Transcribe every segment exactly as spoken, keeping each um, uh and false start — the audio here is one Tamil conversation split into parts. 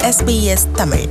S B S Tamil.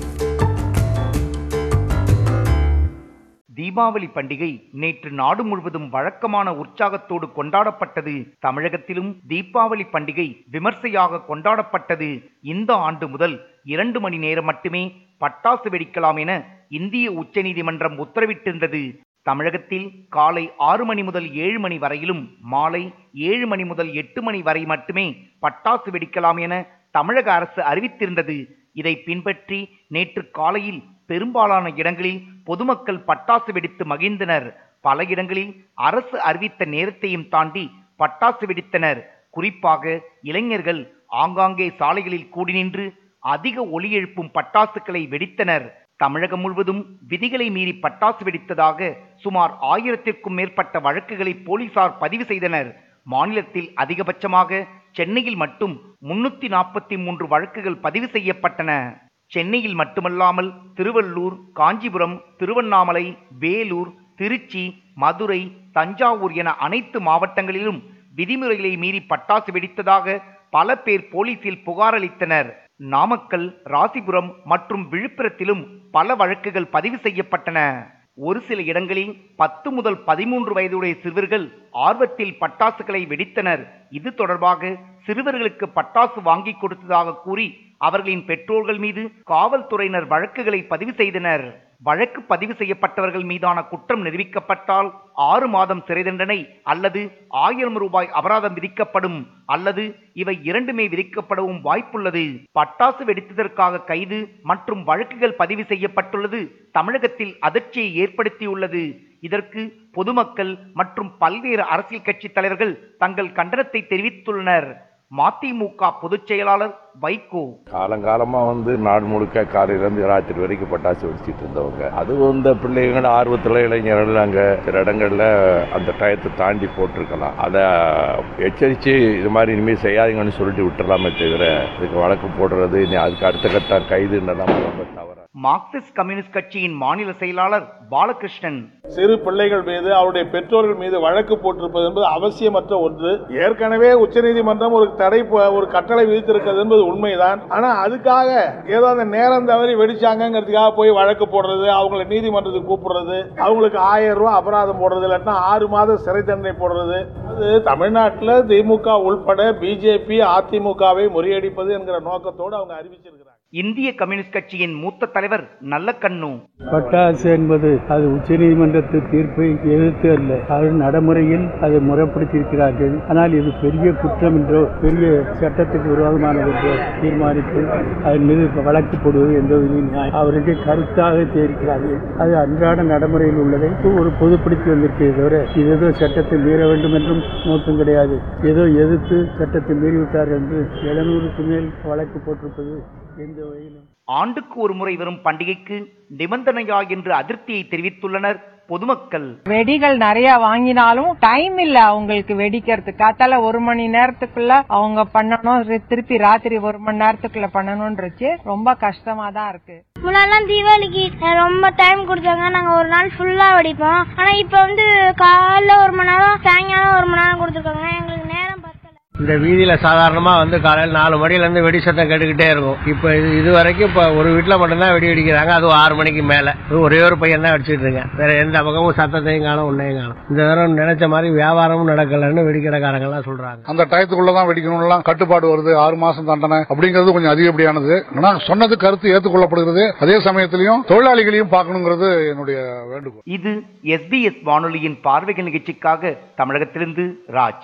Deepavali பண்டிகை நேற்று நாடு முழுவதும் வழக்கமான உற்சாகத்தோடு கொண்டாடப்பட்டது. தமிழகத்திலும் தீபாவளி பண்டிகை விமர்சையாக கொண்டாடப்பட்டது. இந்த ஆண்டு முதல் இரண்டு மணி நேரம் மட்டுமே பட்டாசு வெடிக்கலாம் என இந்திய உச்சநீதிமன்றம் உத்தரவிட்டிருந்தது. தமிழகத்தில் காலை ஆறு மணி முதல் ஏழு மணி வரையிலும் மாலை ஏழு மணி முதல் எட்டு மணி வரை மட்டுமே பட்டாசு வெடிக்கலாம் என தமிழக அரசு அறிவித்திருந்தது. இதை பின்பற்றி நேற்று காலையில் பெரும்பாலான இடங்களில் பொதுமக்கள் பட்டாசு வெடித்து மகிழ்ந்தனர். பல இடங்களில் அரசு அறிவித்த நேரத்தையும் தாண்டி பட்டாசு வெடித்தனர். குறிப்பாக இளைஞர்கள் ஆங்காங்கே சாலைகளில் கூடி நின்று அதிக ஒலி எழுப்பும் பட்டாசுகளை வெடித்தனர். தமிழகம் முழுவதும் விதிகளை மீறி பட்டாசு வெடித்ததாக சுமார் ஆயிரத்திற்கும் மேற்பட்ட வழக்குகளை போலீசார் பதிவு செய்தனர். மாநிலத்தில் அதிகபட்சமாக சென்னையில் மட்டும் முன்னூத்தி நாற்பத்தி மூன்று வழக்குகள் பதிவு செய்யப்பட்டன. சென்னையில் மட்டுமல்லாமல் திருவள்ளூர், காஞ்சிபுரம், திருவண்ணாமலை, வேலூர், திருச்சி, மதுரை, தஞ்சாவூர் என அனைத்து மாவட்டங்களிலும் விதிமுறைகளை மீறி பட்டாசு வெடித்ததாக பல பேர் போலீசில் புகார் அளித்தனர். நாமக்கல், ராசிபுரம் மற்றும் விழுப்புரத்திலும் பல வழக்குகள் பதிவு செய்யப்பட்டன. ஒரு சில இடங்களில் பத்து முதல் பதிமூன்று வயதுடைய சிறுவர்கள் ஆர்வத்தில் பட்டாசுகளை வெடித்தனர். இது தொடர்பாக சிறுவர்களுக்கு பட்டாசு வாங்கி கொடுத்ததாக கூறி அவர்களின் பெற்றோர்கள் மீது காவல்துறையினர் வழக்குகளை பதிவு செய்தனர். வழக்கு பதிவு செய்யப்பட்டவர்கள் மீதான குற்றம் நிரூபிக்கப்பட்டால் ஆறு மாதம் சிறை தண்டனை அல்லது ஆயிரம் ரூபாய் அபராதம் விதிக்கப்படும் அல்லது இவை இரண்டுமே விதிக்கப்படவும் வாய்ப்புள்ளது. பட்டாசு வெடித்ததற்காக கைது மற்றும் வழக்குகள் பதிவு செய்யப்பட்டுள்ளது தமிழகத்தில் அதிர்ச்சியை ஏற்படுத்தியுள்ளது. இதற்கு பொதுமக்கள் மற்றும் பல்வேறு அரசியல் கட்சி தலைவர்கள் தங்கள் கண்டனத்தை தெரிவித்துள்ளனர். மதிமுக பொதுச் செயலாளர் வைகோ, காலங்காலமா வந்து நாடு முழுக்க காலையிலிருந்து ராத்திரி வரைக்கும் பட்டாசு வெடிச்சிட்டு இருந்தவங்க, அது இந்த பிள்ளைங்களோட ஆர்வத்துல இளைஞர்கள் அங்க சில இடங்கள்ல அந்த டயத்தை தாண்டி போட்டிருக்கலாம். அதை எச்சரிச்சு இது மாதிரி இனிமேல் செய்யாதீங்கன்னு சொல்லிட்டு விட்டுறலாமே தவிர இதுக்கு வழக்கு போடுறது அதுக்கு அடுத்த கட்ட கைதுன்றதான் ரொம்ப தவறு. மார்க்சிஸ்ட் கம்யூனிஸ்ட் கட்சியின் மாநில செயலாளர் பாலகிருஷ்ணன், சிறு பிள்ளைகள் மீது அவருடைய பெற்றோர்கள் மீது வழக்கு போட்டிருப்பது என்பது அவசியமற்ற ஒன்று. ஏற்கனவே உச்சநீதிமன்றம் ஒரு தடை ஒரு கட்டளை விதித்திருக்கிறது என்பது உண்மைதான். ஆனா அதுக்காக ஏதோ அந்த நேரம் தவறி வெடிச்சாங்கிறதுக்காக போய் வழக்கு போடுறது, அவங்களை நீதிமன்றத்துக்கு கூப்பிடுறது, அவங்களுக்கு ஆயிரம் ரூபாய் அபராதம் போடுறது, இல்லாட்டா ஆறு மாதம் சிறை தண்டனை போடுறது, அது தமிழ்நாட்டில் திமுக உள்பட பிஜேபி அதிமுகவை முறியடிப்பது என்கிற நோக்கத்தோடு அவங்க அறிவிச்சிருக்கிறாங்க. இந்திய கம்யூனிஸ்ட் கட்சியின் மூத்த தலைவர் நல்லக்கண்ணு, பட்டாசு என்பது அது உச்சநீதிமன்றத்து தீர்ப்பை எதிர்த்து அல்ல, அது நடைமுறையில் அதை முறைப்படுத்தியிருக்கிறார்கள். ஆனால் இது பெரிய குற்றம் என்றோ பெரிய சட்டத்துக்கு விரோதமானது என்றோ தீர்மானித்து அதன் மீது வழக்கு போடுவது எந்த நியாயம் அவருக்கு கருத்தாக தெரிவிக்கிறார்கள். அது அன்றாட நடைமுறையில் உள்ளதை ஒரு பொதுப்படுத்தி வந்திருக்கிறது தவிர இது ஏதோ சட்டத்தை மீற வேண்டும் என்றும் நோக்கம் கிடையாது. ஏதோ எதிர்த்து சட்டத்தை மீறிவிட்டார்கள் என்று எழுநூறுக்கு மேல் வழக்கு போட்டிருப்பது எந்த வகையிலும். ஆண்டுக்கு ஒரு முறை வரும் பண்டிகைக்கு நிபந்தனையா என்று அதிருப்தியை தெரிவித்துள்ளனர் பொதுமக்கள். வெடிகள் நிறைய வாங்கினாலும் டைம் இல்ல அவங்களுக்கு வெடிக்கிறதுக்கு. காத்தால ஒரு மணி நேரத்துக்குள்ள அவங்க பண்ணணும், திருப்பி ராத்திரி ஒரு மணி நேரத்துக்குள்ள பண்ணணும்ன்றச்சு ரொம்ப கஷ்டமா தான் இருக்கு. முன்னாடி தீபாவளிக்கு ரொம்ப டைம் கொடுத்தாங்க, நாங்க ஒரு நாள் ஃபுல்லா வெடிப்போம். ஆனா இப்ப வந்து காலைல ஒரு மணி நேரம், சாயங்காலம் ஒரு மணி நேரம் கொடுத்துருக்காங்க. எங்களுக்கு நேரம் இந்த வீதியில சாதாரணமா வந்து காலையில் நாலு மணில இருந்து வெடி சத்தம் கேட்டுக்கிட்டே இருக்கும். இப்ப இது வரைக்கும் இப்ப ஒரு வீட்டுல மட்டும்தான் வெடி வெடிக்கிறாங்க, அது ஆறு மணிக்கு மேல. ஒரே ஒரு பையன் தான் வெடிச்சிட்டு இருக்கேன், வேற எந்த பக்கமும் சத்தத்தையும் காணும் ஒன்னையும் காணும். இந்த தடவை நினைச்ச மாதிரி வியாபாரமும் நடக்கலன்னு வெடிக்கடைக்காரங்க எல்லாம் சொல்றாங்க. அந்த டயத்துக்குள்ளதான் வெடிக்கணும் கட்டுப்பாடு வருது, ஆறு மாசம் தண்டனை அப்படிங்கிறது கொஞ்சம் அதிகப்படியானது. ஆனா சொன்னது கருத்து ஏற்றுக்கொள்ளப்படுகிறது. அதே சமயத்திலையும் தொழிலாளிகளையும் பார்க்கணுங்கிறது என்னுடைய வேண்டுகோள். இது எஸ் பி எஸ் வானொலியின் பார்வைகள் நிகழ்ச்சிக்காக தமிழகத்திலிருந்து Raj.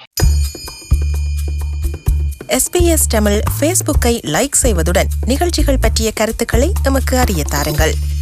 S B S Tamil ஃபேஸ்புக்கை லைக் செய்வதுடன் நிகழ்ச்சிகள் பற்றிய கருத்துக்களை எமக்கு அறிய தாருங்கள்.